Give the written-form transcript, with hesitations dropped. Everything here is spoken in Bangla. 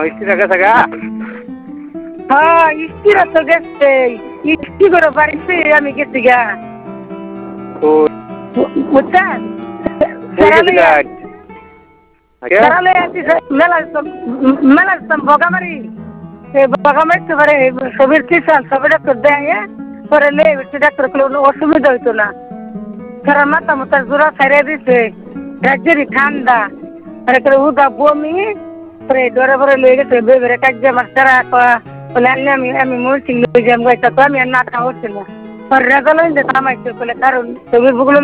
স্ত্রীরা গেছে গা? হ্যাঁ স্ত্রীরা তো গেছে, স্ত্রী করে বাড়িতে আমি গেছি গা, কই বুঝছেন? কই গেছিলেন? আচ্ছা মেলা বগামারি, বগামারি তো পারে ছবির কিষান ছবি ডাক্তার দেয় পরে লে ডাক্তার কোনো অসুবিধা হইতো না, কারণ মাথা মাথা জোড়া ছাড়িয়ে দিছে, রাজ্যেরই ঠান্ডা আর একটা উদা বমি, পরে ডরে পরে লয়ে গেছে বেবেরে কাজে আমার তারা বলে আমি আমি মরছি লয়ে যাম গাইতা, তো আমি আর না খাওয়া হচ্ছে না, পরে রেজাল্ট হইলে থামাইছে বলে কারণ ছবির বুগুলো